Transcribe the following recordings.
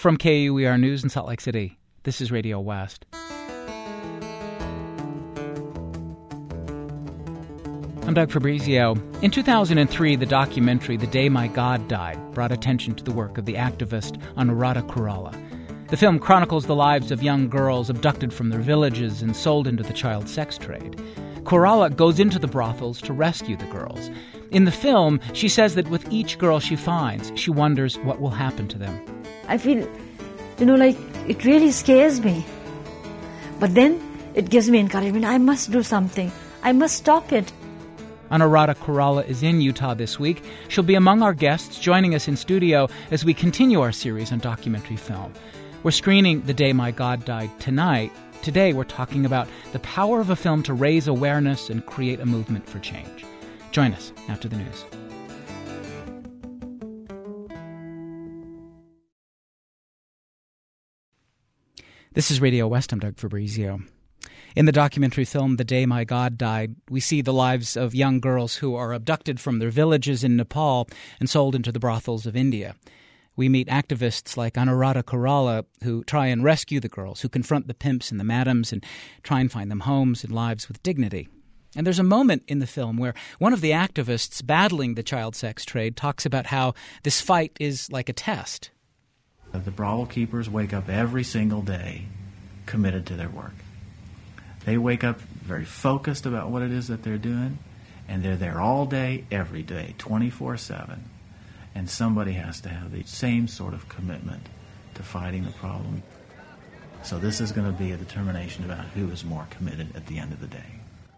From KUER News in Salt Lake City, this is Radio West. I'm Doug Fabrizio. In 2003, the documentary The Day My God Died brought attention to the work of the activist Anuradha Kurala. The film chronicles the lives of young girls abducted from their villages and sold into the child sex trade. Kurala goes into the brothels to rescue the girls. In the film, she says that with each girl she finds, she wonders what will happen to them. I feel, like it really scares me. But then it gives me encouragement. I must do something. I must stop it. Anuradha Kurala is in Utah this week. She'll be among our guests, joining us in studio as we continue our series on documentary film. We're screening The Day My God Died tonight. Today we're talking about the power of a film to raise awareness and create a movement for change. Join us after the news. This is Radio West. I'm Doug Fabrizio. In the documentary film The Day My God Died, we see the lives of young girls who are abducted from their villages in Nepal and sold into the brothels of India. We meet activists like Anuradha Kurala who try and rescue the girls, who confront the pimps and the madams and try and find them homes and lives with dignity. And there's a moment in the film where one of the activists battling the child sex trade talks about how this fight is like a test. The brothel keepers wake up every single day committed to their work. They wake up very focused about what it is that they're doing, and they're there all day, every day, 24/7. And somebody has to have the same sort of commitment to fighting the problem. So this is going to be a determination about who is more committed at the end of the day.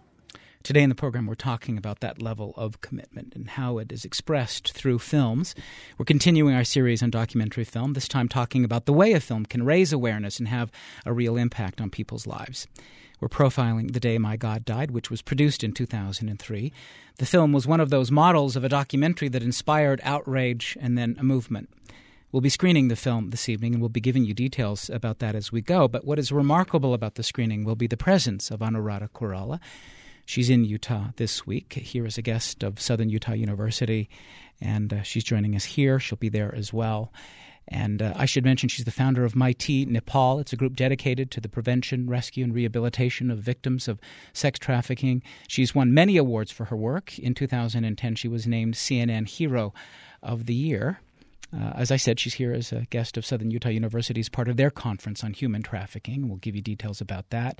Today in the program, we're talking about that level of commitment and how it is expressed through films. We're continuing our series on documentary film, this time talking about the way a film can raise awareness and have a real impact on people's lives. We're profiling The Day My God Died, which was produced in 2003. The film was one of those models of a documentary that inspired outrage and then a movement. We'll be screening the film this evening, and we'll be giving you details about that as we go. But what is remarkable about the screening will be the presence of Anuradha Kurala. She's in Utah this week, here as a guest of Southern Utah University, and she's joining us here. She'll be there as well. And I should mention she's the founder of Mighty Nepal. It's a group dedicated to the prevention, rescue, and rehabilitation of victims of sex trafficking. She's won many awards for her work. In 2010, she was named CNN Hero of the Year. As I said, she's here as a guest of Southern Utah University as part of their conference on human trafficking. We'll give you details about that.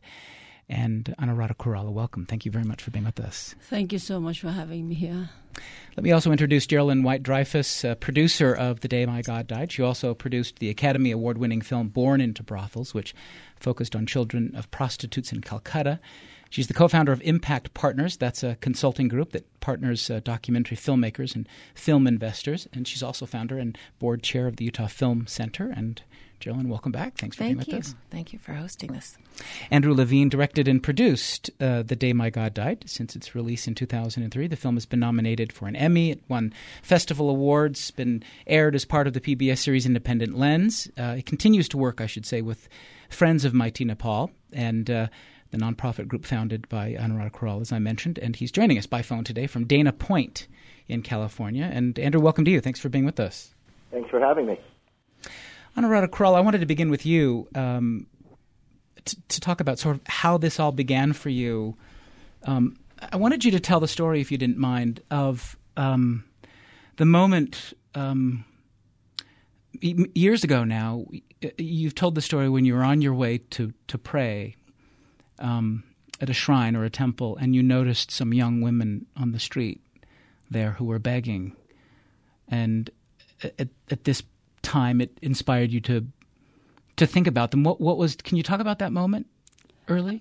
And Anuradha Kurala, welcome. Thank you very much for being with us. Thank you so much for having me here. Let me also introduce Geraldine White-Dreyfus, producer of The Day My God Died. She also produced the Academy Award-winning film Born into Brothels, which focused on children of prostitutes in Calcutta. She's the co-founder of Impact Partners. That's a consulting group that partners documentary filmmakers and film investors. And she's also founder and board chair of the Utah Film Center. And Geraldine, welcome back. Thanks for being with us. Thank you for hosting this. Andrew Levine directed and produced The Day My God Died since its release in 2003. The film has been nominated for an Emmy. It won festival awards, been aired as part of the PBS series Independent Lens. It continues to work, I should say, with Friends of Mighty Nepal and the nonprofit group founded by Anuradha Kurala, as I mentioned. And he's joining us by phone today from Dana Point in California. And Andrew, welcome to you. Thanks for being with us. Thanks for having me. Anuradha Kurala, I wanted to begin with you to talk about sort of how this all began for you. I wanted you to tell the story, if you didn't mind, of the moment years ago now. You've told the story when you were on your way to pray at a shrine or a temple, and you noticed some young women on the street there who were begging. And at this time, it inspired you to think about them. What was? Can you talk about that moment early?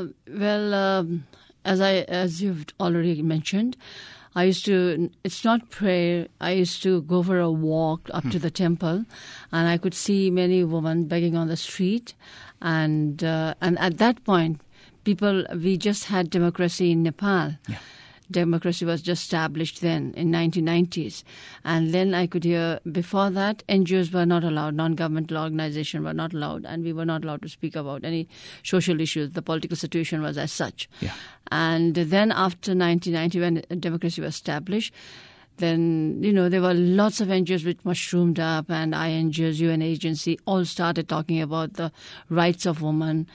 As you've already mentioned, I used to. It's not prayer. I used to go for a walk up to the temple, and I could see many women begging on the street, and at that point, we just had democracy in Nepal. Yeah. Democracy was just established then in 1990s. And then I could hear, before that, NGOs were not allowed, non-governmental organizations were not allowed, and we were not allowed to speak about any social issues. The political situation was as such. Yeah. And then after 1990, when democracy was established, Then, there were lots of NGOs which mushroomed up, and INGOs, UN agency, all started talking about the rights of women,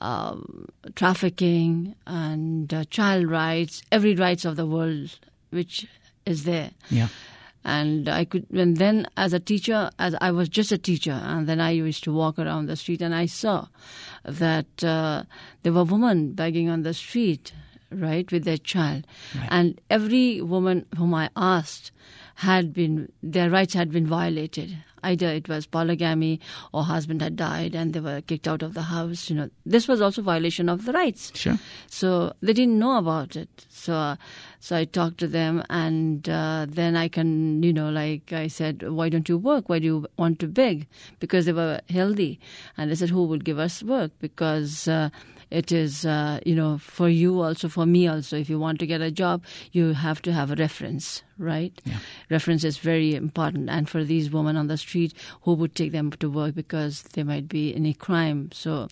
trafficking, and child rights, every rights of the world which is there. Yeah. And then as a teacher, as I was just a teacher, and then I used to walk around the street, and I saw that there were women begging on the street, right, with their child. Right. And every woman whom I asked their rights had been violated. Either it was polygamy or husband had died and they were kicked out of the house. This was also violation of the rights. Sure. So they didn't know about it. So I talked to them, and then I can, like I said, why don't you work? Why do you want to beg? Because they were healthy. And they said, who will give us work? Because it is, for you also, for me also. If you want to get a job, you have to have a reference, right? Yeah. Reference is very important. And for these women on the street, who would take them to work because there might be any crime? So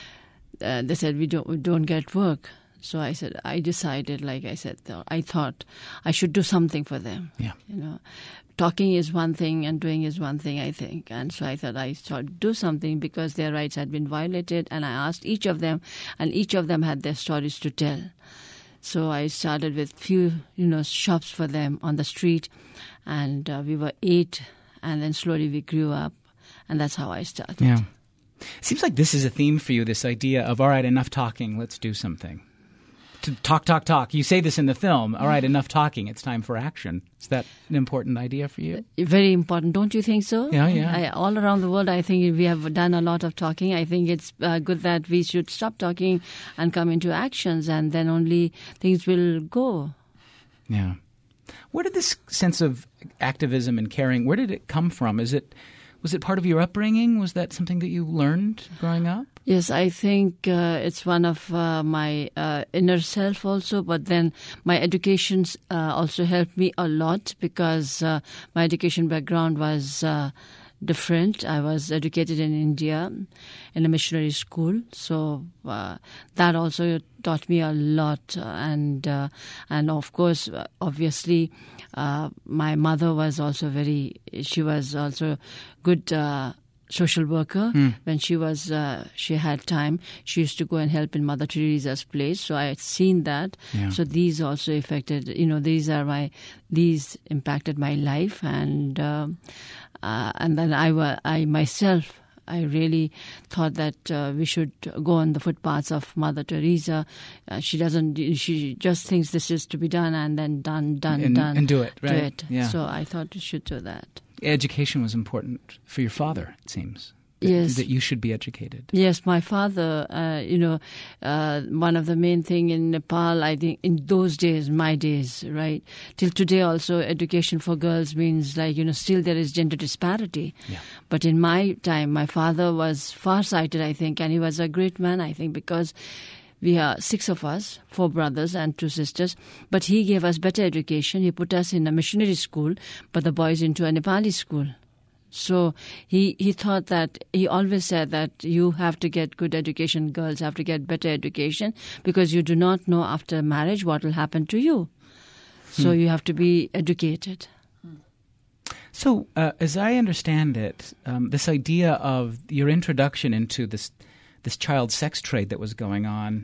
they said, we don't get work. So I said, I decided, like I said, I thought I should do something for them. Yeah. Talking is one thing and doing is one thing, I think. And so I thought I should do something because their rights had been violated. And I asked each of them, and each of them had their stories to tell. So I started with few, shops for them on the street. And we were 8, and then slowly we grew up. And that's how I started. Yeah. Seems like this is a theme for you, this idea of, all right, enough talking, let's do something. To talk. You say this in the film. All right, enough talking. It's time for action. Is that an important idea for you? Very important. Don't you think so? Yeah. All around the world, I think we have done a lot of talking. I think it's good that we should stop talking and come into actions, and then only things will go. Yeah. Where did this sense of activism and caring, where did it come from? Was it part of your upbringing? Was that something that you learned growing up? Yes, I think it's one of my inner self also, but then my education also helped me a lot because my education background was different. I was educated in India in a missionary school, so that also taught me a lot. And of course, obviously, my mother was also she was also good social worker. When she had time, she used to go and help in Mother Teresa's place. So I had seen that. Yeah. So these also affected, these impacted my life. And then I myself, I really thought that we should go on the footpaths of Mother Teresa. She just thinks this is to be done, and then done. And do it, right? Do it. Yeah. So I thought we should do that. Education was important for your father, it seems. Yes. That you should be educated. Yes, my father, one of the main thing in Nepal, I think, in those days, my days, right, till today also, education for girls means still there is gender disparity. Yeah. But in my time, my father was far-sighted, I think, and he was a great man, I think, because we are 6 of us, 4 brothers and 2 sisters, but he gave us better education. He put us in a missionary school, but the boys into a Nepali school. So he thought that, he always said that you have to get good education, girls have to get better education, because you do not know after marriage what will happen to you. So you have to be educated. So as I understand it, this idea of your introduction into this child sex trade that was going on,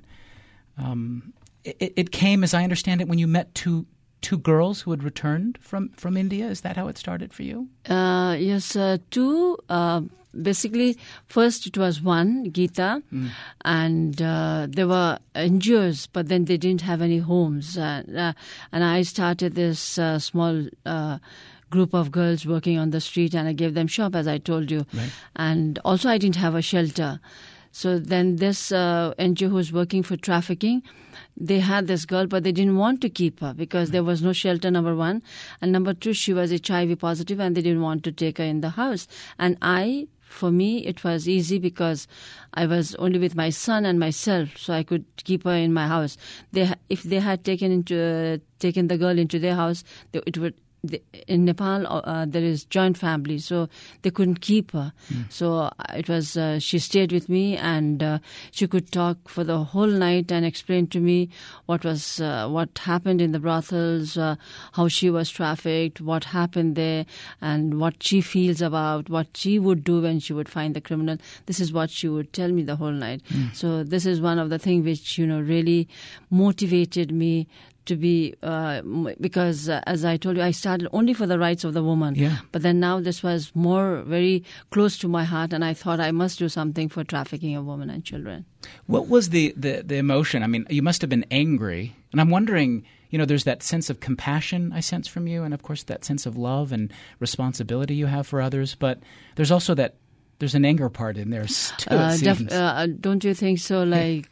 it came, as I understand it, when you met two girls who had returned from India. Is that how it started for you? Yes, 2. Basically, first it was one, Geeta, and there were NGOs, but then they didn't have any homes. And I started this small group of girls working on the street, and I gave them shop, as I told you. Right. And also I didn't have a shelter. So then this NGO who was working for trafficking, they had this girl, but they didn't want to keep her because there was no shelter, number 1. And number 2, she was HIV positive and they didn't want to take her in the house. And for me, it was easy because I was only with my son and myself, so I could keep her in my house. If they had taken the girl into their house, in Nepal, there is joint family, so they couldn't keep her. So it was she stayed with me, and she could talk for the whole night and explain to me what happened in the brothels, how she was trafficked, what happened there, and what she feels about what she would do when she would find the criminal. This is what she would tell me the whole night. So this is one of the things which really motivated me to be, because as I told you, I started only for the rights of the woman. Yeah. But then now this was very close to my heart, and I thought I must do something for trafficking of women and children. What was the emotion? I mean, you must have been angry. And I'm wondering, there's that sense of compassion I sense from you, and of course that sense of love and responsibility you have for others. But there's also there's an anger part in there too, it seems. Don't you think so? Like,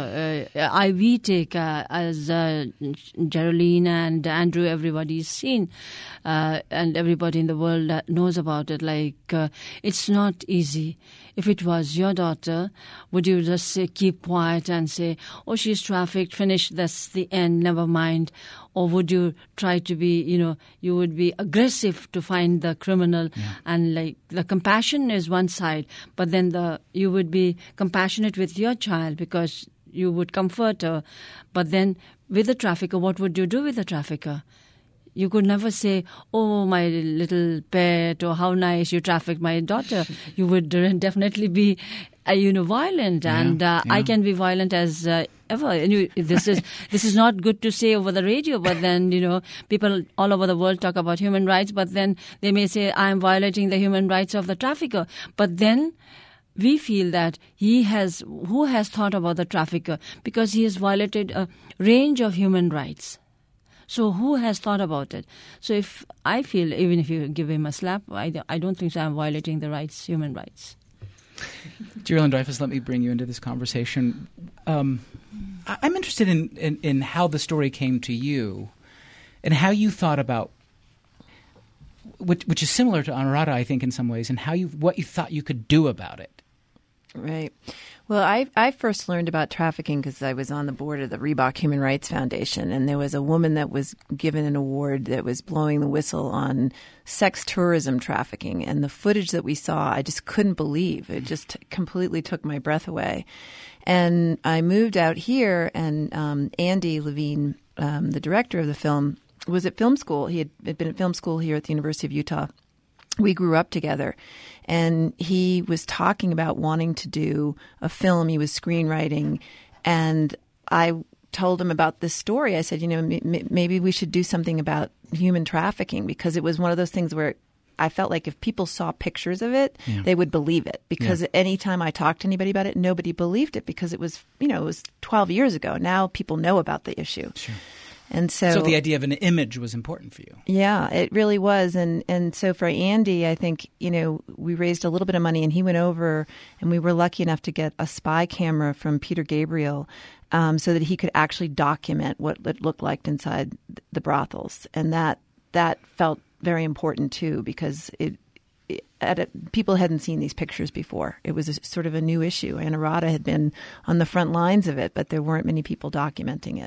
we take, as Geraldine and Andrew, everybody's seen, and everybody in the world knows about it. Like, it's not easy. If it was your daughter, would you just keep quiet and say, oh, she's trafficked, finish, that's the end, never mind? Or would you try to be, you would be aggressive to find the criminal? Yeah. And like the compassion is one side, but then you would be compassionate with your child because you would comfort her. But then with the trafficker, what would you do with the trafficker? You could never say, oh, my little pet, or how nice you trafficked my daughter. You would definitely be, violent. Yeah, and I can be violent as ever. And this is not good to say over the radio, but then, people all over the world talk about human rights, but then they may say, I am violating the human rights of the trafficker. But then we feel that who has thought about the trafficker? Because he has violated a range of human rights. So who has thought about it? So if I feel, even if you give him a slap, I don't think so I'm violating the human rights. Jeralyn Dreyfus, let me bring you into this conversation. I'm interested in how the story came to you and how you thought about, which is similar to Anuradha, I think, in some ways, and what you thought you could do about it. Right. Well, I first learned about trafficking because I was on the board of the Reebok Human Rights Foundation, and there was a woman that was given an award that was blowing the whistle on sex tourism trafficking. And the footage that we saw, I just couldn't believe. It just completely took my breath away. And I moved out here, and Andy Levine, the director of the film, was at film school. He had been at film school here at the University of Utah. We grew up together, and he was talking about wanting to do a film. He was screenwriting, and I told him about this story. I said, maybe we should do something about human trafficking, because it was one of those things where I felt like if people saw pictures of it, they would believe it. Because any time I talked to anybody about it, nobody believed it, because it was 12 years ago. Now people know about the issue. Sure. And so the idea of an image was important for you. Yeah, it really was. And so for Andy, I think, we raised a little bit of money, and he went over, and we were lucky enough to get a spy camera from Peter Gabriel so that he could actually document what it looked like inside the brothels. And that felt very important too, because people hadn't seen these pictures before. It was sort of a new issue. Anuradha had been on the front lines of it, but there weren't many people documenting it.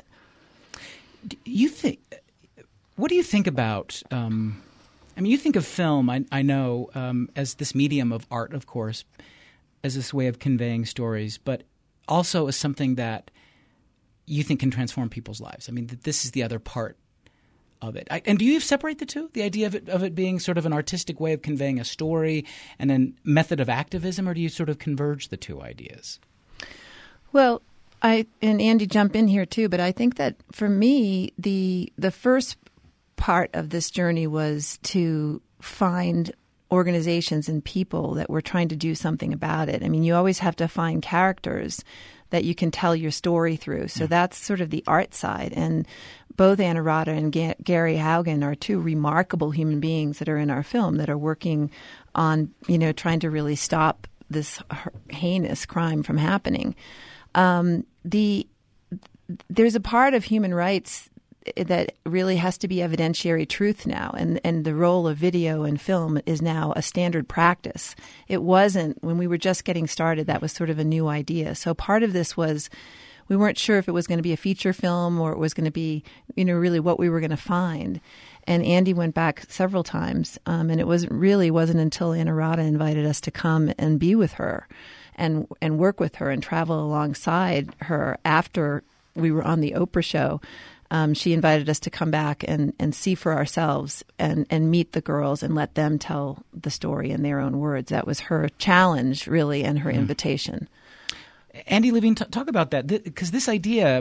What do you think about? You think of film. I know as this medium of art, of course, as this way of conveying stories, but also as something that you think can transform people's lives. I mean, this is the other part of it. And do you separate the two? The idea of it being sort of an artistic way of conveying a story and a method of activism, or do you sort of converge the two ideas? Well, and Andy, jump in here too, but I think that for me, the first part of this journey was to find organizations and people that were trying to do something about it. I mean, you always have to find characters that you can tell your story through. So that's sort of the art side. And both Anuradha and Gary Haugen are two remarkable human beings that are in our film that are working on, trying to really stop this heinous crime from happening. There's a part of human rights that really has to be evidentiary truth now, and the role of video and film is now a standard practice. It wasn't when we were just getting started. That was sort of a new idea. So part of this was we weren't sure if it was going to be a feature film or it was going to be, really what we were going to find. And Andy went back several times, and it wasn't until Anuradha invited us to come and be with her and work with her and travel alongside her after we were on the Oprah show. She invited us to come back and see for ourselves and meet the girls and let them tell the story in their own words. That was her challenge, really, and her invitation. Andy Levine, talk about that, because this idea,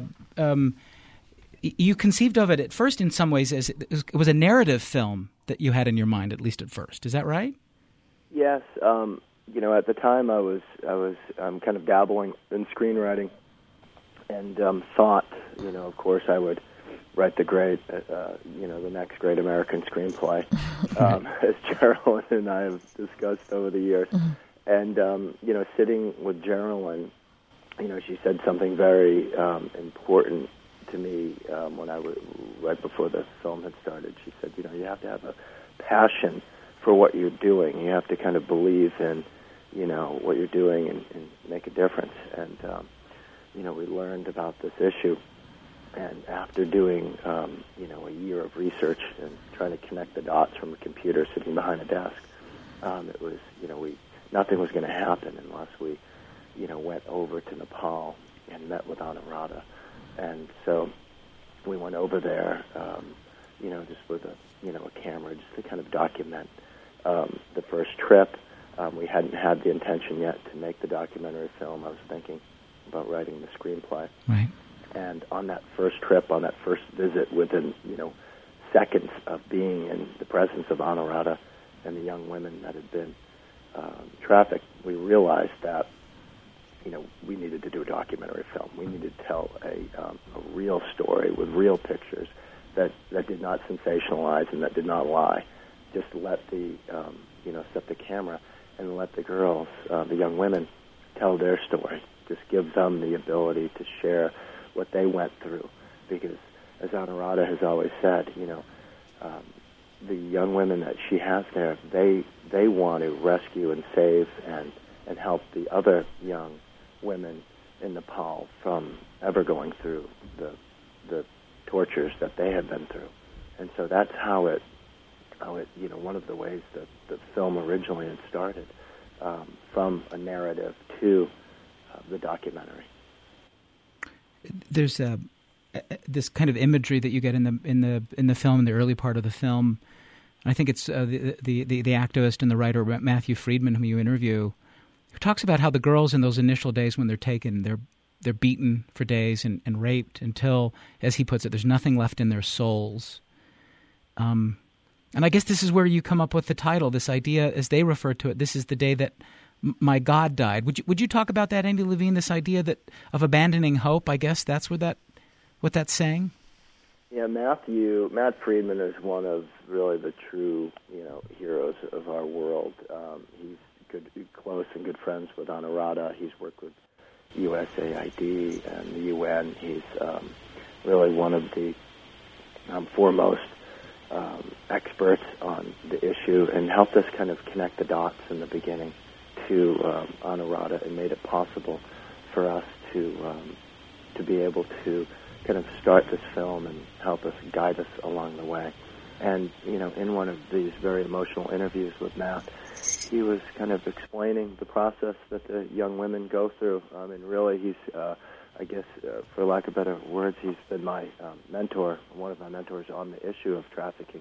you conceived of it at first in some ways as it was a narrative film that you had in your mind, at least at first. Is that right? Yes. At the time I was kind of dabbling in screenwriting and thought, of course I would write the next great American screenplay, as Geraldine and I have discussed over the years. Mm-hmm. And, sitting with Geraldine, she said something very important to me right before the film had started. She said, you have to have a passion for what you're doing. You have to kind of believe in, what you're doing and make a difference. And, we learned about this issue. And after doing, a year of research and trying to connect the dots from a computer sitting behind a desk, it was, nothing was going to happen unless we, went over to Nepal and met with Anuradha. And so we went over there, just with a camera, just to kind of document the first trip. We hadn't had the intention yet to make the documentary film. I was thinking about writing the screenplay. Right. And on that first trip, on that first visit, within, seconds of being in the presence of Anuradha and the young women that had been trafficked, we realized that, we needed to do a documentary film. We needed to tell a real story with real pictures that did not sensationalize and that did not lie. Just let set the camera and let the girls, the young women, tell their story. Just give them the ability to share what they went through, because as Anuradha has always said, the young women that she has there, they want to rescue and save and help the other young women in Nepal from ever going through the tortures that they have been through. And so that's how it one of the ways that the film originally had started, from a narrative to the documentary. There's this kind of imagery that you get in the film, in the early part of the film. I think it's the activist and the writer Matthew Friedman, whom you interview, who talks about how the girls in those initial days when they're taken, they're beaten for days and raped until, as he puts it, there's nothing left in their souls. And I guess this is where you come up with the title, this idea, as they refer to it, this is the day that my God died. Would you talk about that, Andy Levine? This idea of abandoning hope? I guess that's what that's saying. Yeah, Matt Friedman is one of really the true heroes of our world. He's close and good friends with Anuradha. He's worked with USAID and the UN. He's really one of the foremost experts on the issue, and helped us kind of connect the dots in the beginning to Anuradha, and made it possible for us to be able to kind of start this film and help us, guide us along the way. And, in one of these very emotional interviews with Matt, he was kind of explaining the process that the young women go through. And really, he's, for lack of better words, he's been my mentor, one of my mentors on the issue of trafficking.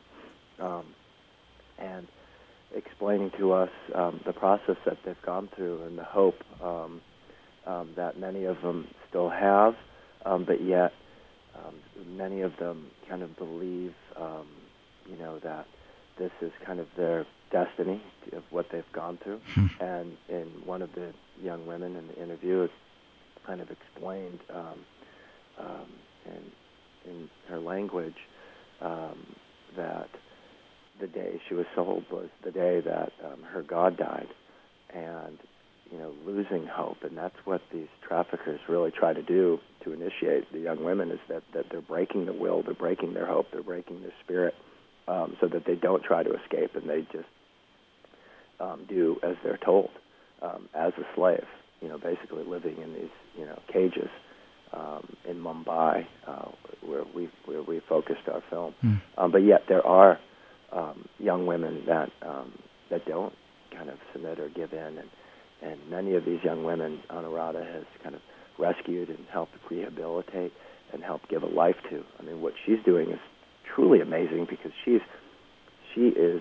And explaining to us the process that they've gone through and the hope that many of them still have, but yet many of them kind of believe, that this is kind of their destiny of what they've gone through. And in one of the young women in the interview, it kind of explained in her language that the day she was sold was the day that her God died, and losing hope. And that's what these traffickers really try to do to initiate the young women, is that they're breaking the will, they're breaking their hope, they're breaking their spirit, so that they don't try to escape, and they just do as they're told, as a slave, basically living in these cages in Mumbai, where we focused our film. But yet there are young women that don't kind of submit or give in, and many of these young women Anuradha has kind of rescued and helped rehabilitate and helped give a life to. I mean, what she's doing is truly amazing, because she is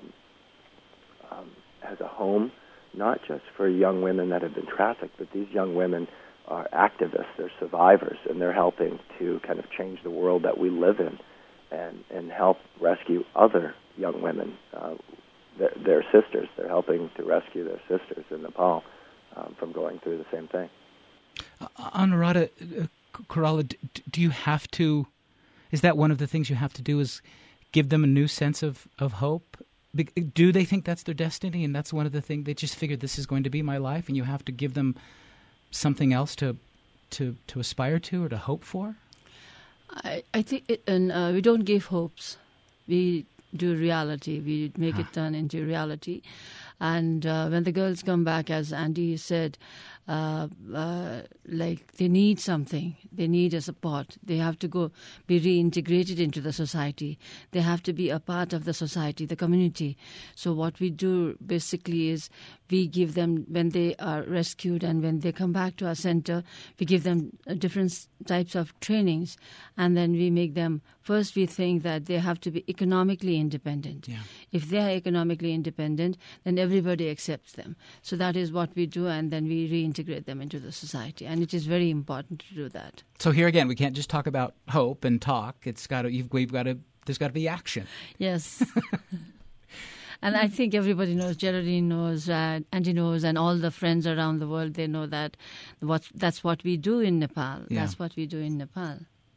has a home not just for young women that have been trafficked, but these young women are activists, they're survivors, and they're helping to kind of change the world that we live in, and help rescue other young women, their sisters. They're helping to rescue their sisters in Nepal from going through the same thing. Anuradha Koirala, do you have to, is that one of the things you have to do, is give them a new sense of hope? Do they think that's their destiny, and that's one of the things, they just figure this is going to be my life, and you have to give them something else to aspire to or to hope for? I think we don't give hopes. We do reality. We make it turn into reality. And when the girls come back, as Andy said, like they need something. They need a support. They have to be reintegrated into the society. They have to be a part of the society, the community. So what we do basically is we give them, when they are rescued and when they come back to our center, we give them different types of trainings, and then we make them, first we think that they have to be economically independent. Yeah. If they are economically independent, then everybody accepts them. So that is what we do, and then we reintegrate them into the society, and it is very important to do that. So here again, we can't just talk about hope and talk. It's got to, there's got to be action. Yes. And I think everybody knows, Geraldine knows, Andy knows, and all the friends around the world, they know that that's what we do in Nepal. Yeah. That's what we do in Nepal.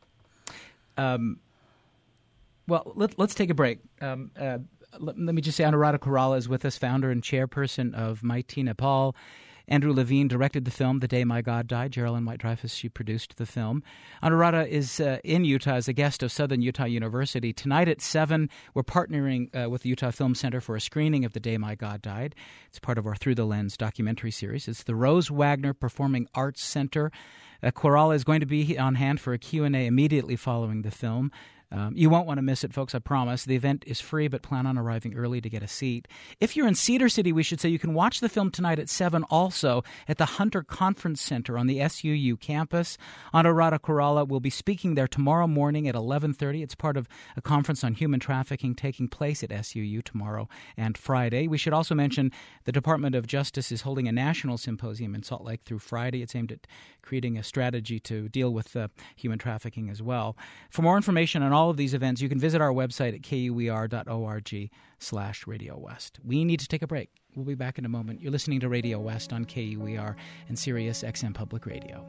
Well, let's take a break. Let me just say, Anuradha Koirala is with us, founder and chairperson of Mighty Nepal. Andrew Levine directed the film The Day My God Died. Geraldine White-Dreyfus, she produced the film. Anuradha is in Utah as a guest of Southern Utah University. Tonight at 7, we're partnering with the Utah Film Center for a screening of The Day My God Died. It's part of our Through the Lens documentary series. It's the Rose Wagner Performing Arts Center. Koirala is going to be on hand for a Q&A immediately following the film. You won't want to miss it, folks, I promise. The event is free, but plan on arriving early to get a seat. If you're in Cedar City, we should say you can watch the film tonight at 7 also at the Hunter Conference Center on the SUU campus. Anuradha Koirala will be speaking there tomorrow morning at 11:30. It's part of a conference on human trafficking taking place at SUU tomorrow and Friday. We should also mention the Department of Justice is holding a national symposium in Salt Lake through Friday. It's aimed at creating a strategy to deal with human trafficking as well. For more information on all of these events, you can visit our website at kuer.org/Radio West. We need to take a break. We'll be back in a moment. You're listening to Radio West on KUER and Sirius XM Public Radio.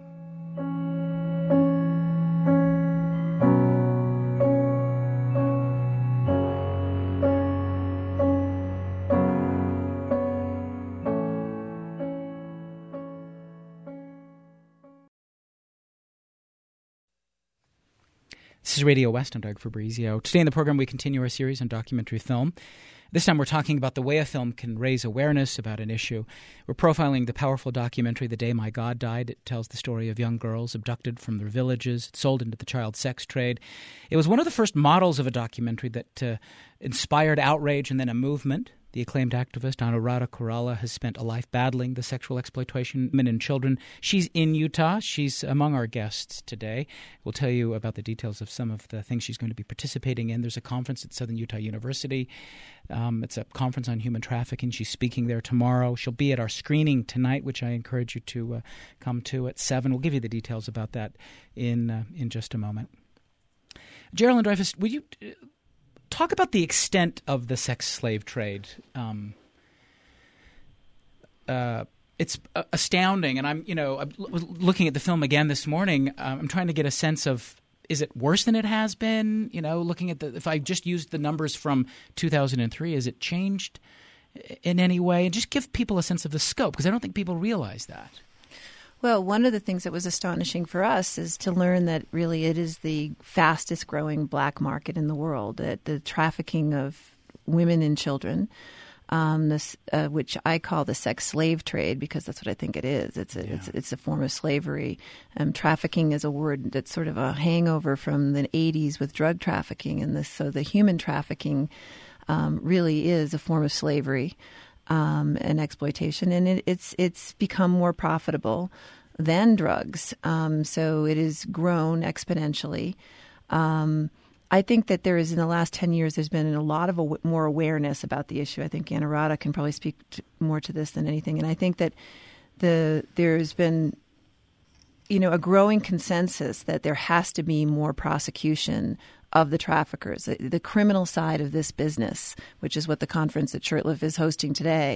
This is Radio West. I'm Doug Fabrizio. Today in the program, we continue our series on documentary film. This time we're talking about the way a film can raise awareness about an issue. We're profiling the powerful documentary, The Day My God Died. It tells the story of young girls abducted from their villages, sold into the child sex trade. It was one of the first models of a documentary that inspired outrage and then a movement. The acclaimed activist Anuradha Koirala has spent a life battling the sexual exploitation of women and children. She's in Utah. She's among our guests today. We'll tell you about the details of some of the things she's going to be participating in. There's a conference at Southern Utah University. It's a conference on human trafficking. She's speaking there tomorrow. She'll be at our screening tonight, which I encourage you to come to at 7. We'll give you the details about that in just a moment. Geraldine Dreyfus, would you talk about the extent of the sex slave trade? It's astounding, and I'm looking at the film again this morning. I'm trying to get a sense of, is it worse than it has been? Looking at if I just used the numbers from 2003, has it changed in any way? And just give people a sense of the scope, because I don't think people realize that. Well, one of the things that was astonishing for us is to learn that really it is the fastest growing black market in the world, that the trafficking of women and children which I call the sex slave trade, because that's what I think it is. It's a form of slavery. Trafficking is a word that's sort of a hangover from the 80s with drug trafficking, and so the human trafficking really is a form of slavery and exploitation, and it's become more profitable than drugs. So it has grown exponentially. I think that there is, in the last 10 years, there's been a lot of more awareness about the issue. I think Anuradha can probably speak more to this than anything. And I think that there's been, a growing consensus that there has to be more prosecution of the traffickers. The criminal side of this business, which is what the conference at Shurtleff is hosting today,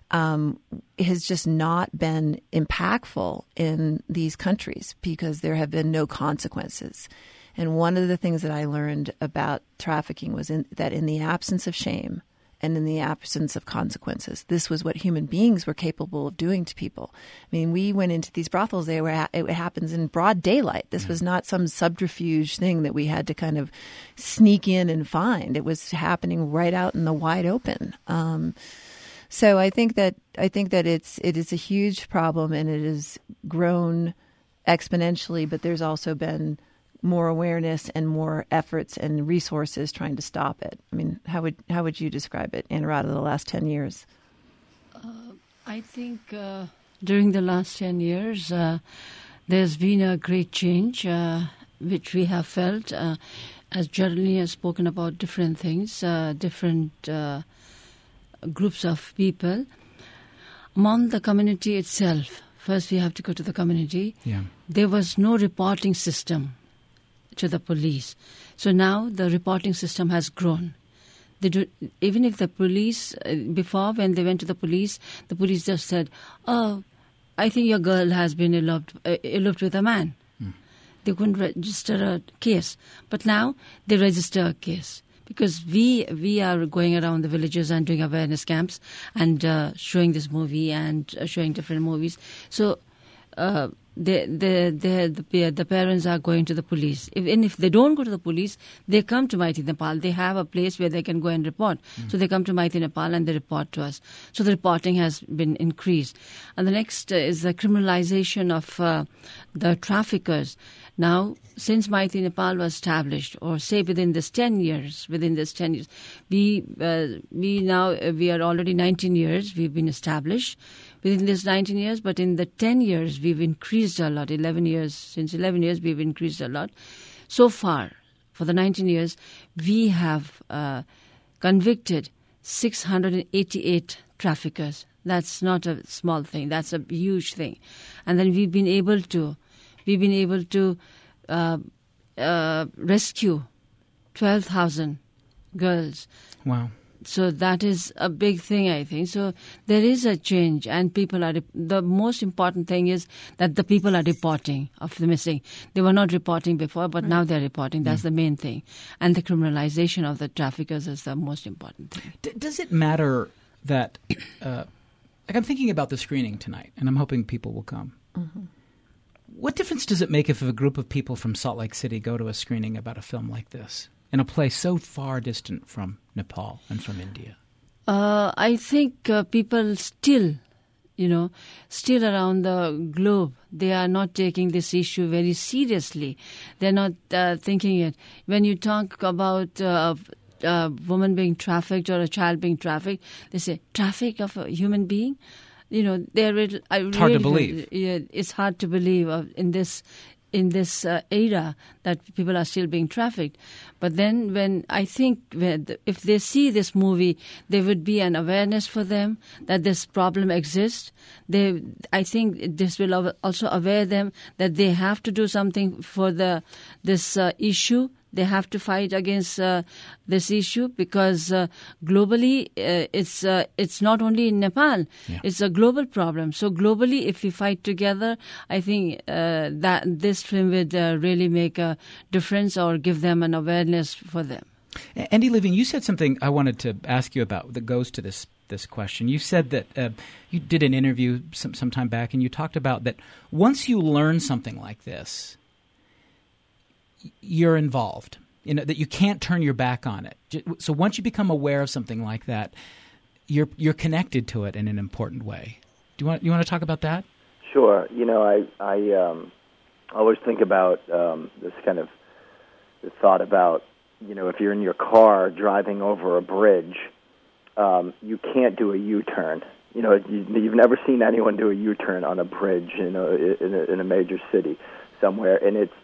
has just not been impactful in these countries because there have been no consequences. And one of the things that I learned about trafficking was that in the absence of shame and in the absence of consequences, this was what human beings were capable of doing to people. I mean, we went into these brothels, it happens in broad daylight. This was not some subterfuge thing that we had to kind of sneak in and find. It was happening right out in the wide open. So I think that it is a huge problem, and it has grown exponentially, but there's also been more awareness and more efforts and resources trying to stop it. I mean, how would you describe it, Anuradha, the last 10 years? I think during the last 10 years, there's been a great change, which we have felt, as Jeremy has spoken about different things, different groups of people. Among the community itself, first we have to go to the community. Yeah. There was no reporting system to the police. So now the reporting system has grown. Even if the police, before when they went to the police just said, "Oh, I think your girl has been eloped with a man." They couldn't register a case. But now they register a case because we are going around the villages and doing awareness camps and showing this movie and showing different movies. So the parents are going to the police. If they don't go to the police, they come to Mighty Nepal. They have a place where they can go and report. So they come to Mighty Nepal and they report to us. So the reporting has been increased. And the next is the criminalization of the traffickers. Now, since Mighty Nepal was established, or say within this 10 years, we are already 19 years, we've been established within this 19 years, but in the 10 years, we've increased a lot. Since 11 years, we've increased a lot. So far, for the 19 years, we have convicted 688 traffickers. That's not a small thing. That's a huge thing. And then we've been able to rescue 12,000 girls. Wow. So that is a big thing, I think. So there is a change, and the most important thing is that the people are reporting of the missing. They were not reporting before, but now they're reporting. That's the main thing. And the criminalization of the traffickers is the most important thing. Does it matter that, I'm thinking about the screening tonight, and I'm hoping people will come. Mm-hmm. What difference does it make if a group of people from Salt Lake City go to a screening about a film like this in a place so far distant from Nepal and from India? I think people still around the globe, they are not taking this issue very seriously. They're not thinking it. When you talk about a woman being trafficked or a child being trafficked, they say, traffic of a human being? It's hard to believe. It's hard to believe in this era that people are still being trafficked. But then if they see this movie, there would be an awareness for them that this problem exists. I think this will also aware them that they have to do something for this issue. They have to fight against this issue because globally it's not only in Nepal. Yeah. It's a global problem. So globally, if we fight together, I think that this film would really make a difference or give them an awareness for them. Andy Levine, you said something I wanted to ask you about that goes to this question. You said that you did an interview some time back, and you talked about that once you learn something like this, you're involved, that you can't turn your back on it. So once you become aware of something like that, you're connected to it in an important way. You want to talk about that? Sure. I always think about this kind of the thought about, if you're in your car driving over a bridge, you can't do a U-turn. You've never seen anyone do a U-turn on a bridge, in a major city somewhere, and it's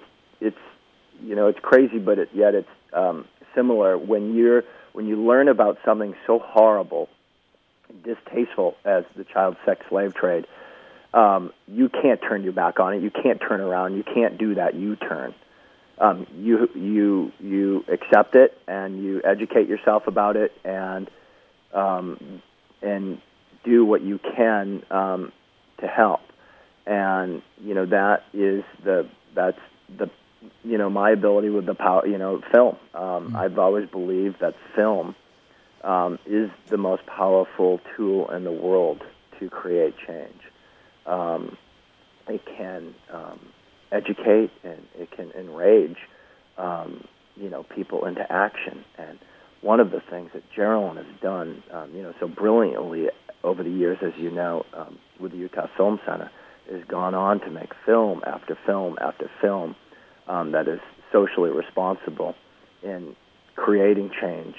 crazy, but yet it's similar when you learn about something so horrible, distasteful as the child sex slave trade. You can't turn your back on it. You can't turn around. You can't do that U-turn. You accept it and you educate yourself about it and do what you can to help. And that's my ability with the power. Film. I've always believed that film is the most powerful tool in the world to create change. It can educate and it can enrage, people into action. And one of the things that Geraldine has done, so brilliantly over the years, as you know, with the Utah Film Center, has gone on to make film after film after film that is socially responsible in creating change,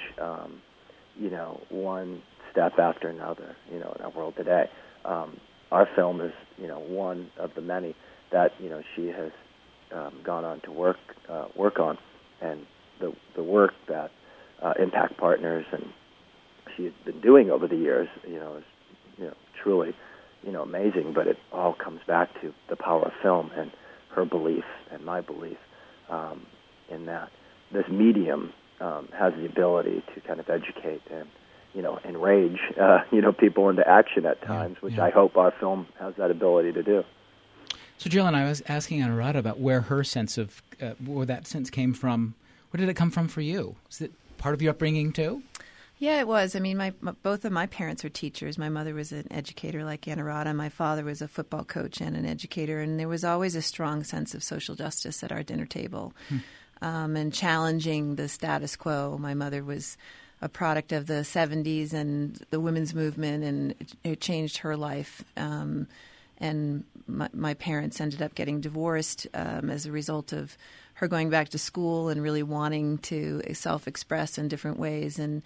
one step after another, in our world today. Our film is, one of the many that, she has gone on to work on, and the work that Impact Partners and she has been doing over the years, is, truly, amazing. But it all comes back to the power of film and her belief and my belief in that this medium has the ability to kind of educate and enrage, people into action at times, which I hope our film has that ability to do. So, Jill, and I was asking Anuradha about where her sense of, where that sense came from. Where did it come from for you? Is it part of your upbringing too? Yeah, it was. I mean, both of my parents are teachers. My mother was an educator like Anuradha. My father was a football coach and an educator. And there was always a strong sense of social justice at our dinner table and challenging the status quo. My mother was a product of the 70s and the women's movement, and it changed her life. And my parents ended up getting divorced as a result of her going back to school and really wanting to self-express in different ways. And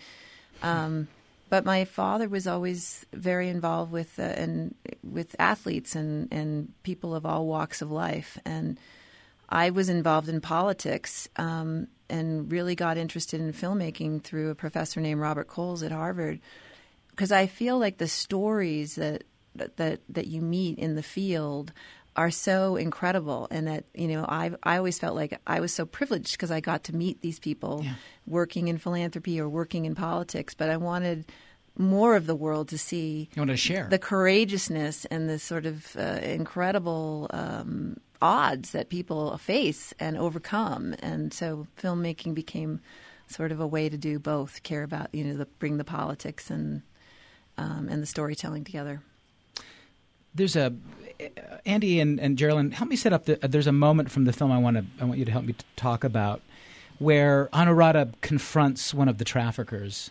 but my father was always very involved with athletes and people of all walks of life. And I was involved in politics and really got interested in filmmaking through a professor named Robert Coles at Harvard, because I feel like the stories that you meet in the field are so incredible, and that I always felt like I was so privileged because I got to meet these people working in philanthropy or working in politics. But I wanted more of the world to see. You want to share the courageousness and the sort of incredible odds that people face and overcome. And so filmmaking became sort of a way to do both, care about bring the politics and the storytelling together. There's Andy and Geraldine, help me set up. There's a moment from the film I want you to help me to talk about, where Anuradha confronts one of the traffickers.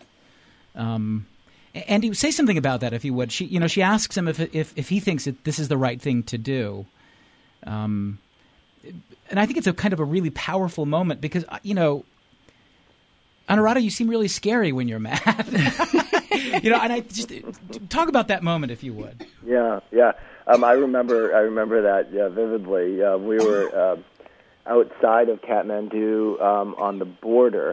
Andy, say something about that if you would. She asks him if he thinks that this is the right thing to do. And I think it's a kind of a really powerful moment because Anuradha, you seem really scary when you're mad. And I just talk about that moment if you would. Yeah. I remember that vividly. We were outside of Kathmandu on the border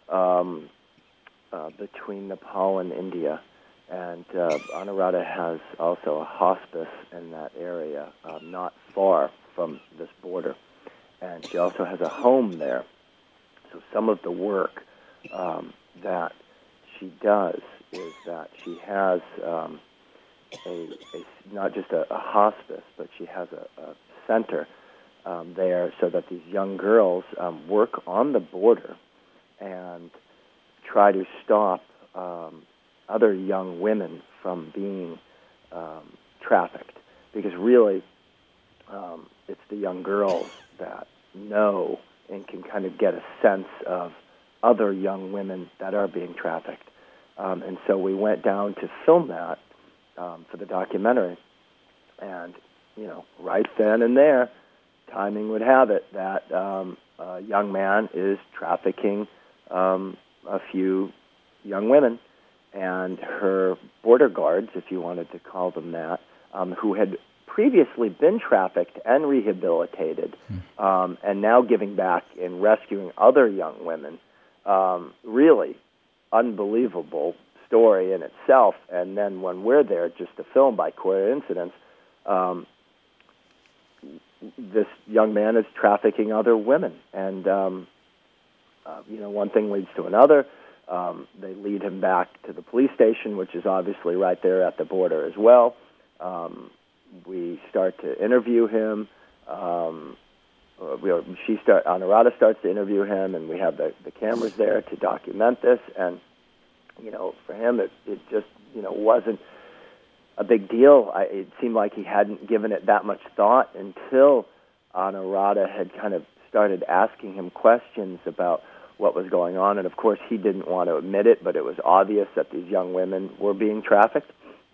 between Nepal and India, and Anuradha has also a hospice in that area, not far from this border, and she also has a home there. So some of the work that she does is that she has not just a hospice, but she has a center there so that these young girls work on the border and try to stop other young women from being trafficked. Because really, it's the young girls that know and can kind of get a sense of other young women that are being trafficked. And so we went down to film that for the documentary. And, right then and there, timing would have it that a young man is trafficking a few young women, and her border guards, if you wanted to call them that, who had previously been trafficked and rehabilitated, and now giving back and rescuing other young women. Really unbelievable story in itself. And then when we're there just to film by coincidence, this young man is trafficking other women. And, one thing leads to another. They lead him back to the police station, which is obviously right there at the border as well. We start to interview him. Anuradha starts to interview him, and we have the cameras there to document this. And, for him, it just, wasn't a big deal. It seemed like he hadn't given it that much thought until Anuradha had kind of started asking him questions about what was going on. And, of course, he didn't want to admit it, but it was obvious that these young women were being trafficked,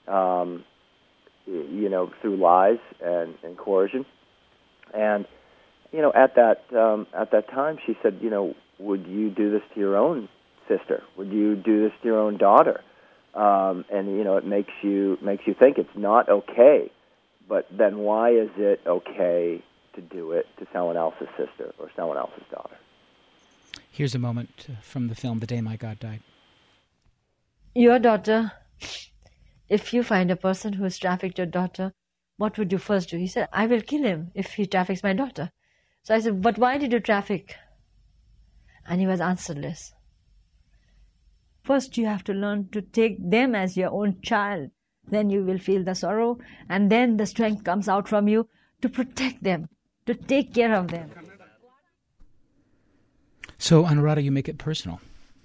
through lies and coercion. And, at that time, she said, would you do this to your own sister? Would you do this to your own daughter? And it makes you think it's not okay. But then why is it okay to do it to someone else's sister or someone else's daughter? Here's a moment from the film The Day My God Died. Your daughter, if you find a person who has trafficked your daughter, what would you first do? He said, I will kill him if he traffics my daughter. So I said, but why did you traffic? And he was answerless. First, you have to learn to take them as your own child. Then you will feel the sorrow, and then the strength comes out from you to protect them, to take care of them. So, Anuradha, you make it personal.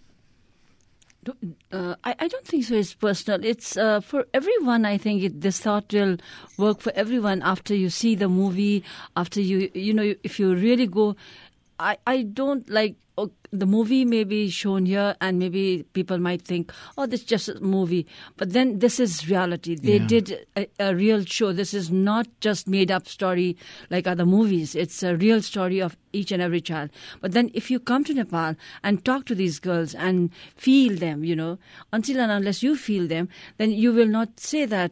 I don't think so. It's personal. It's for everyone. I think this thought will work for everyone after you see the movie. After if you really go, I don't like. The movie may be shown here, and maybe people might think, "Oh, this is just a movie." But then this is reality. They did a real show. This is not just made-up story like other movies. It's a real story of each and every child. But then, if you come to Nepal and talk to these girls and feel them, until and unless you feel them, then you will not say that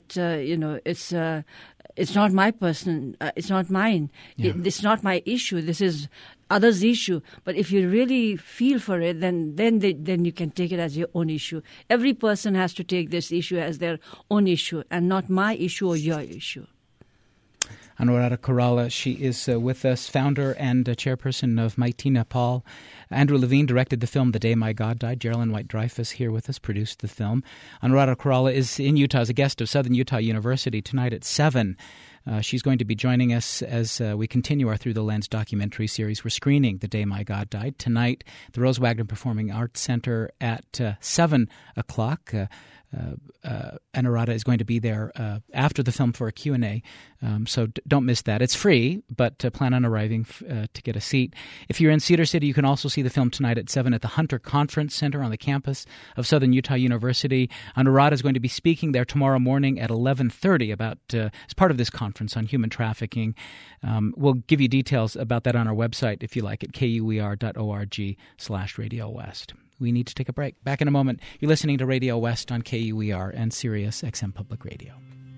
it's not my person. It's not mine. Yeah. It's not my issue. This is others' issue. But if you really feel for it, then you can take it as your own issue. Every person has to take this issue as their own issue and not my issue or your issue. Anuradha Koirala, she is with us, founder and chairperson of Mighty Nepal. Andrew Levine directed the film The Day My God Died. Geraldine White-Dreyfuss here with us produced the film. Anuradha Koirala is in Utah as a guest of Southern Utah University tonight at 7. She's going to be joining us as we continue our Through the Lens documentary series. We're screening The Day My God Died tonight, the Rose Wagner Performing Arts Center at 7 o'clock. Anuradha is going to be there after the film for a Q&A, so don't miss that. It's free, but plan on arriving to get a seat. If you're in Cedar City, you can also see the film tonight at 7 at the Hunter Conference Center on the campus of Southern Utah University. Anuradha is going to be speaking there tomorrow morning at 11:30 about as part of this conference on human trafficking. We'll give you details about that on our website if you like at kuer.org/Radio West. We need to take a break. Back in a moment. You're listening to Radio West on KUER and Sirius XM Public Radio.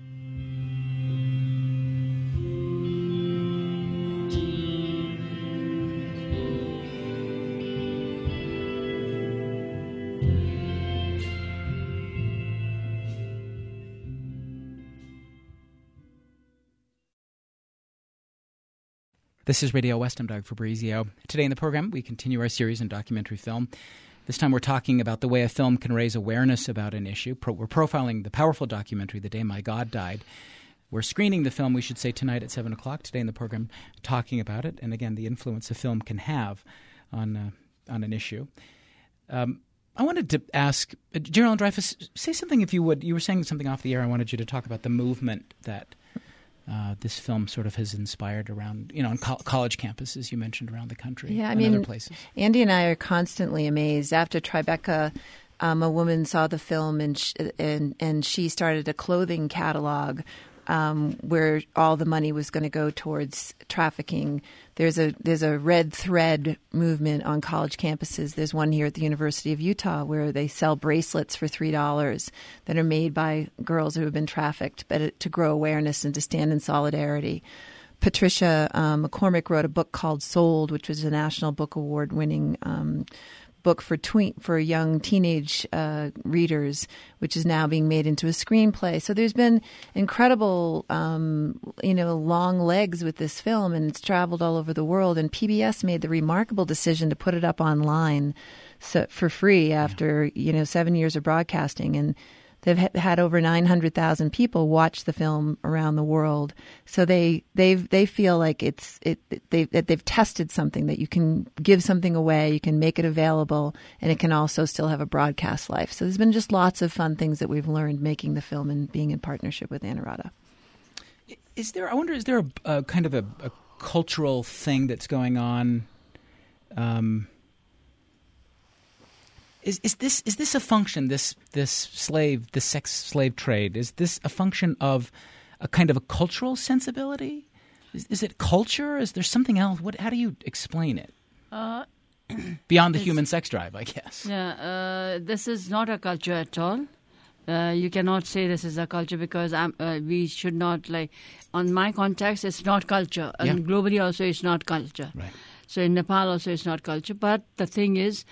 This is Radio West. I'm Doug Fabrizio. Today in the program, we continue our series on documentary film. This time we're talking about the way a film can raise awareness about an issue. We're profiling the powerful documentary, The Day My God Died. We're screening the film, we should say, tonight at 7 o'clock. Today in the program, talking about it, and again, the influence a film can have on an issue. I wanted to ask, Geraldine Dreyfuss, say something if you would. You were saying something off the air. I wanted you to talk about the movement that this film sort of has inspired around, on college campuses, you mentioned, around the country and other places. Andy and I are constantly amazed. After Tribeca a woman saw the film and she started a clothing catalog where all the money was going to go towards trafficking. There's a red thread movement on college campuses. There's one here at the University of Utah where they sell bracelets for $3 that are made by girls who have been trafficked, but to grow awareness and to stand in solidarity. Patricia McCormick wrote a book called Sold, which was a National Book Award winning book for young teenage readers, which is now being made into a screenplay. So there's been incredible, long legs with this film, and it's traveled all over the world. And PBS made the remarkable decision to put it up online for free after 7 years of broadcasting, and they've had over 900,000 people watch the film around the world. So they feel like they've tested something, that you can give something away, you can make it available, and it can also still have a broadcast life. So there's been just lots of fun things that we've learned making the film and being in partnership with Anuradha. Is there a kind of a cultural thing that's going on? Is this a function, this sex slave trade? Is this a function of a kind of a cultural sensibility? Is it culture? Is there something else? How do you explain it? Beyond the human sex drive, I guess. Yeah, this is not a culture at all. You cannot say this is a culture because we should not, on my context, it's not culture. Yeah. And globally also it's not culture. Right. So in Nepal also it's not culture. But the thing is,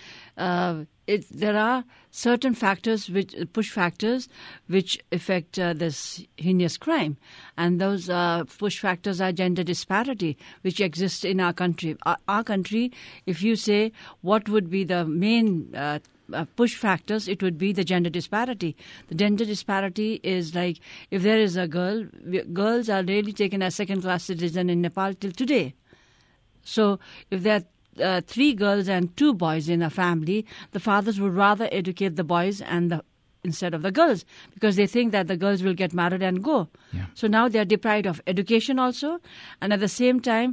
there are certain factors, push factors, which affect this heinous crime. And those push factors are gender disparity, which exists in our country. Our country, if you say what would be the main push factors, it would be the gender disparity. The gender disparity is like, if there is a girl, girls are really taken as second-class citizens in Nepal till today. So if there are 3 girls and 2 boys in a family, the fathers would rather educate the boys instead of the girls, because they think that the girls will get married and go. Yeah. So now they are deprived of education also, and at the same time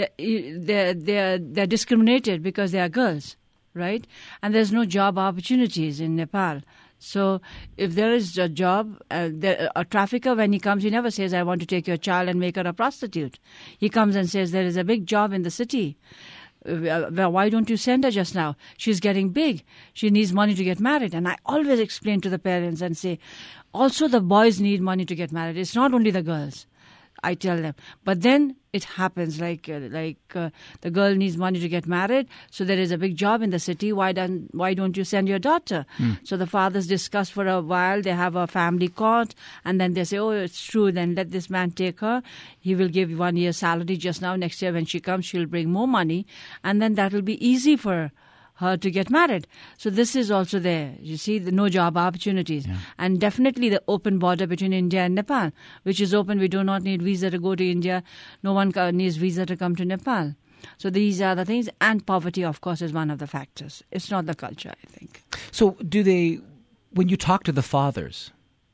they're discriminated because they are girls, right? And there's no job opportunities in Nepal. So if there is a job, a trafficker, when he comes, he never says, I want to take your child and make her a prostitute. He comes and says, there is a big job in the city. Well, why don't you send her just now? She's getting big. She needs money to get married. And I always explain to the parents and say, also the boys need money to get married. It's not only the girls, I tell them. But then it happens like the girl needs money to get married, so there is a big job in the city. Why don't you send your daughter? So the fathers discuss for a while. They have a family court, and then they say, oh, it's true, then let this man take her. He will give 1 year's salary just now. Next year when she comes, she'll bring more money, and then that will be easy for her to get married. So this is also there. You see, the no job opportunities. Yeah. And definitely the open border between India and Nepal, which is open. We do not need visa to go to India. No one needs visa to come to Nepal. So these are the things. And poverty, of course, is one of the factors. It's not the culture, I think. So when you talk to the fathers,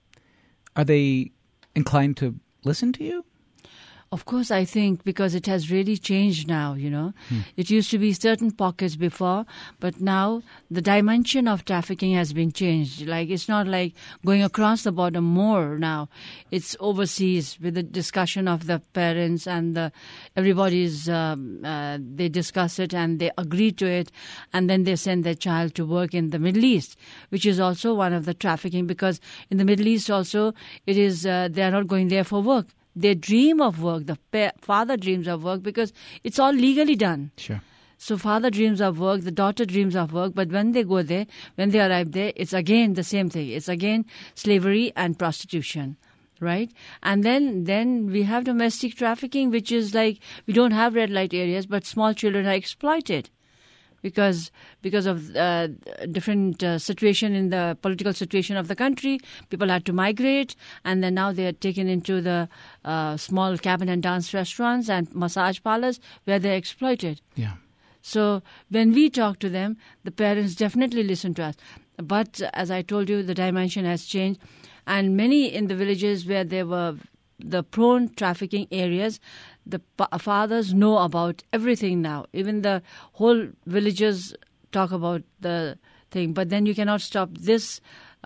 are they inclined to listen to you? Of course, I think because it has really changed now, It used to be certain pockets before, but now the dimension of trafficking has been changed. Like, it's not like going across the border more now. It's overseas with the discussion of the parents and everybody's, they discuss it and they agree to it, and then they send their child to work in the Middle East, which is also one of the trafficking, because in the Middle East also, it is, they are not going there for work. They dream of work. The father dreams of work because it's all legally done. Sure. So father dreams of work, the daughter dreams of work, but when they go there, when they arrive there, it's again the same thing. It's again slavery and prostitution, right? And then we have domestic trafficking, which is like, we don't have red light areas, but small children are exploited. Because of different situation in the political situation of the country, people had to migrate, and then now they are taken into the small cabin and dance restaurants and massage parlors where they're exploited. Yeah. So when we talk to them, the parents definitely listen to us. But as I told you, the dimension has changed, and many in the villages where there were the prone trafficking areas, the fathers know about everything now. Even the whole villages talk about the thing. But then you cannot stop this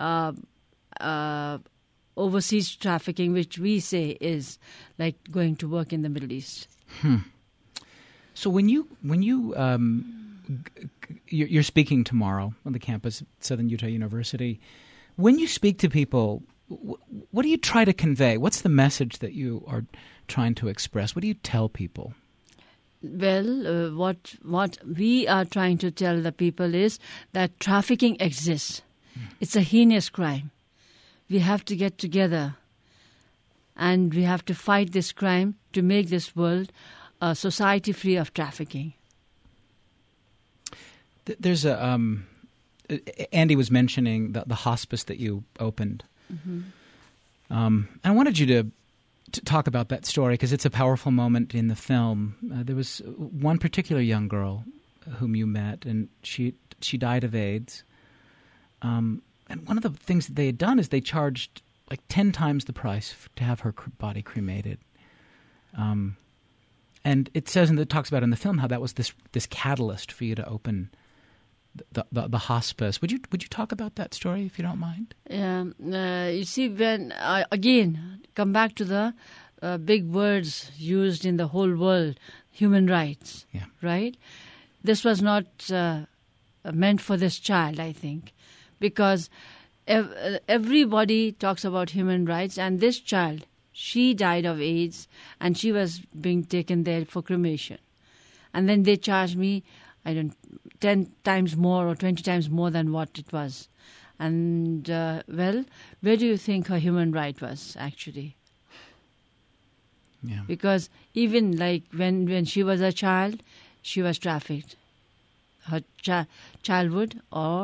overseas trafficking, which we say is like going to work in the Middle East. So when you're speaking tomorrow on the campus at Southern Utah University, when you speak to people, what do you try to convey? What's the message that you are trying to express? What do you tell people? Well, what we are trying to tell the people is that trafficking exists. It's a heinous crime. We have to get together and we have to fight this crime to make this world a society free of trafficking. There's Andy was mentioning the hospice that you opened. I wanted you to talk about that story because it's a powerful moment in the film. There was one particular young girl whom you met, and she died of AIDS. And one of the things that they had done is they charged like 10 times the price to have her body cremated. And it says, and it talks about in the film how that was this catalyst for you to open the hospice. Would you talk about that story if you don't mind? You see, when again come back to the big words used in the whole world, human rights. Yeah. Right? This was not meant for this child, I think, because everybody talks about human rights, and this child, she died of AIDS, and she was being taken there for cremation, and then they charged me 10 times more or 20 times more than what it was. And, well, where do you think her human right was, actually? Yeah. Because even like when she was a child, she was trafficked. Her childhood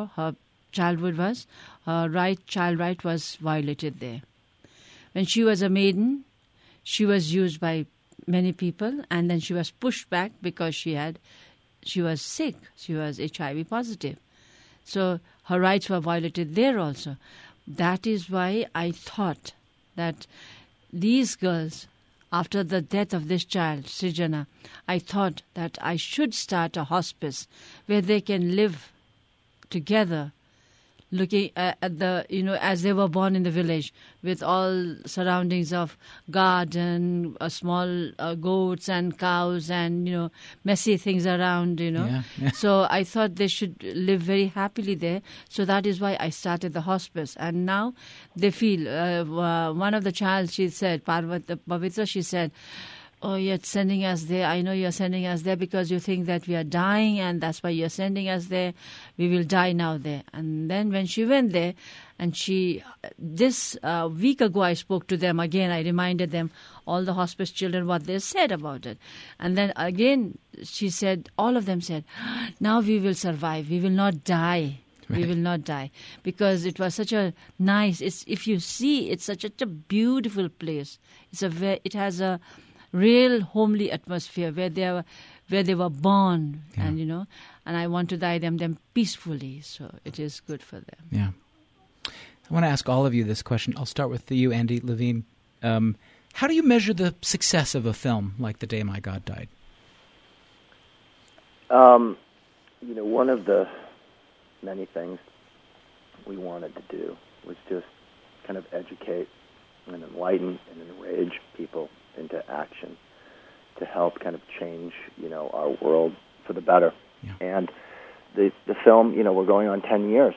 was, her child right was violated there. When she was a maiden, she was used by many people, and then she was pushed back because she was sick. She was HIV positive. So her rights were violated there also. That is why I thought that these girls, after the death of this child, Srijana, I thought that I should start a hospice where they can live together, looking at the, as they were born in the village, with all surroundings of garden, small goats and cows and, messy things around, Yeah. So I thought they should live very happily there. So that is why I started the hospice. And now they feel, one of the child, she said, Pavitra, she said, "Oh, you're sending us there. I know you're sending us there because you think that we are dying, and that's why you're sending us there. We will die now there." And then when she went there, and this week ago I spoke to them again. I reminded them, all the hospice children, what they said about it. And then again she said, all of them said, "Now we will survive. We will not die. Right. We will not die." Because it was such a nice, if you see, it's such a beautiful place. It has a real homely atmosphere where they were born, yeah. And and I want to die them peacefully, so it is good for them. Yeah. I want to ask all of you this question. I'll start with you, Andy Levine. How do you measure the success of a film like The Day My God Died? One of the many things we wanted to do was just kind of educate and enlighten and enrage people into action to help kind of change, our world for the better. Yeah. And the film, we're going on 10 years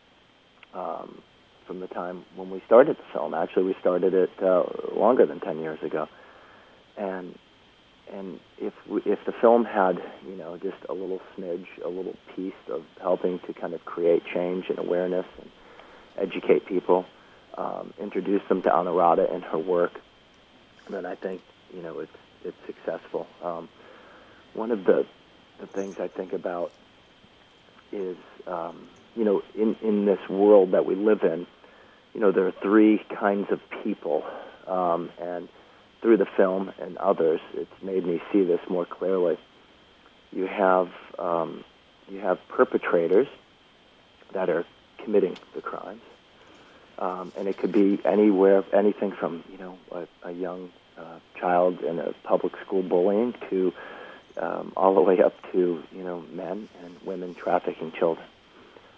from the time when we started the film. Actually, we started it longer than 10 years ago. And if the film had, just a little smidge, a little piece of helping to kind of create change and awareness and educate people, introduce them to Anuradha and her work, then I think, it's successful. One of the things I think about is, in this world that we live in, there are three kinds of people, and through the film and others, it's made me see this more clearly. You have perpetrators that are committing the crimes, and it could be anything from a young child in a public school bullying to all the way up to men and women trafficking children.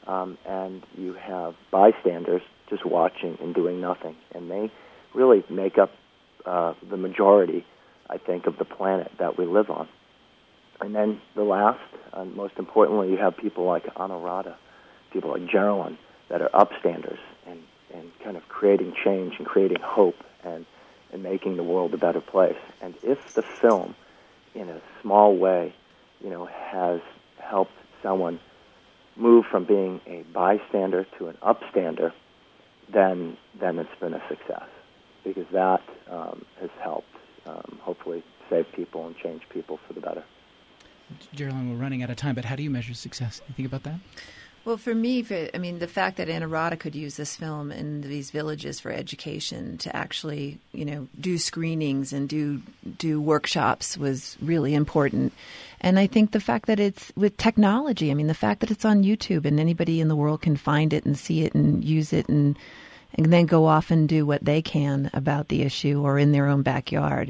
and you have bystanders just watching and doing nothing. And they really make up the majority, I think, of the planet that we live on. And then the last, most importantly, you have people like Anuradha, people like Geraldine, that are upstanders and kind of creating change and creating hope and making the world a better place. And if the film, in a small way, has helped someone move from being a bystander to an upstander, then it's been a success, because that has helped hopefully save people and change people for the better. Geraldine, we're running out of time, but how do you measure success? You think about that? Well, for me, the fact that Anuradha could use this film in these villages for education to actually, do screenings and do workshops was really important. And I think the fact that it's with technology, the fact that it's on YouTube and anybody in the world can find it and see it and use it and then go off and do what they can about the issue or in their own backyard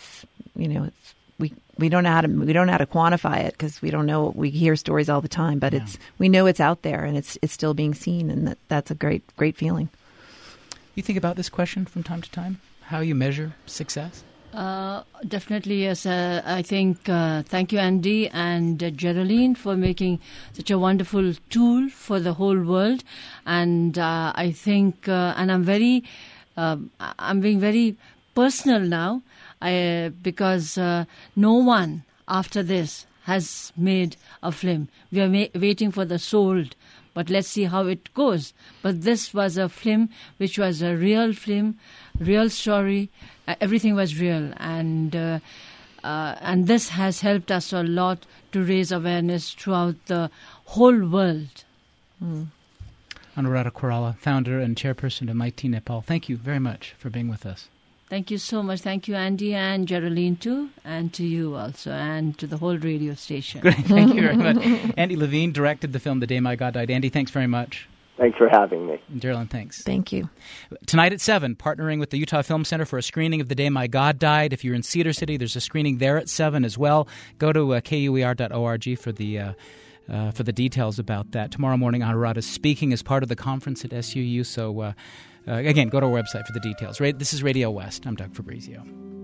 we don't know how to quantify it, because we don't know. We hear stories all the time, but we know it's out there and it's still being seen, and that's a great feeling. You think about this question from time to time, how you measure success? Definitely, yes. I think thank you, Andy and Geraldine, for making such a wonderful tool for the whole world. And I think, and I'm being very personal now, because no one after this has made a film. We are waiting for the Sold, but let's see how it goes. But this was a film which was a real film, real story. Everything was real, and this has helped us a lot to raise awareness throughout the whole world. Anuradha Koirala, founder and chairperson of Mighty Nepal, thank you very much for being with us. Thank you so much. Thank you, Andy and Geraldine, too, and to you also, and to the whole radio station. Great, thank you very much. Andy Levine directed the film The Day My God Died. Andy, thanks very much. Thanks for having me. And Geraldine, thanks. Thank you. Tonight at 7, partnering with the Utah Film Center for a screening of The Day My God Died. If you're in Cedar City, there's a screening there at 7 as well. Go to kuer.org for the details about that. Tomorrow morning, Anuradha is speaking as part of the conference at SUU, so again, go to our website for the details. This is Radio West. I'm Doug Fabrizio.